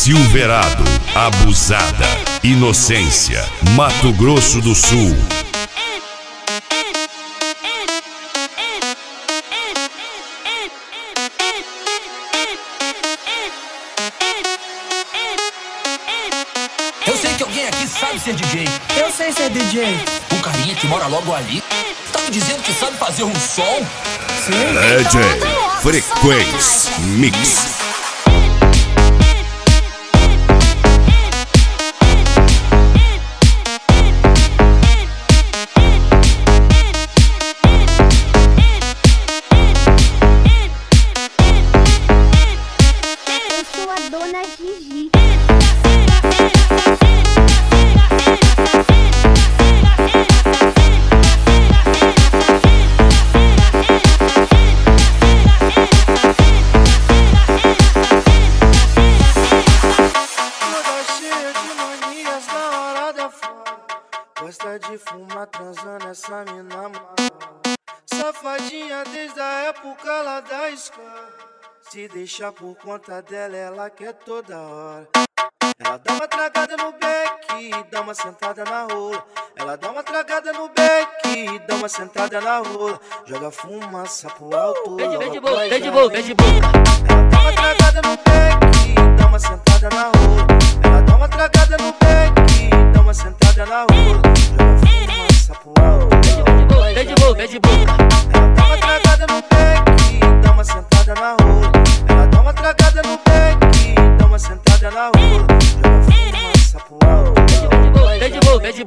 Silverado, Abusada, Inocência, Mato Grosso do Sul. Eu sei que alguém aqui sabe ser DJ. Eu sei ser DJ. O carinha que mora logo ali tá me dizendo que sabe fazer um som? Sim. DJ Frequência Mix. Eu sou a dona Gigi. Gosta de fumar, transando essa mina mala. Safadinha desde a época lá da escola. Se deixar por conta dela, ela quer toda hora. Ela dá uma tragada no beck, dá uma sentada na rola. Ela dá uma tragada no beck, dá uma sentada na rola. Joga fumaça pro alto. Vem de boca, vem de boca, vem de boca. Ela dá uma tragada no beck, dá uma sentada na rola. Ela dá uma tragada no beck, dá uma sentada na rola. Joga fumaça.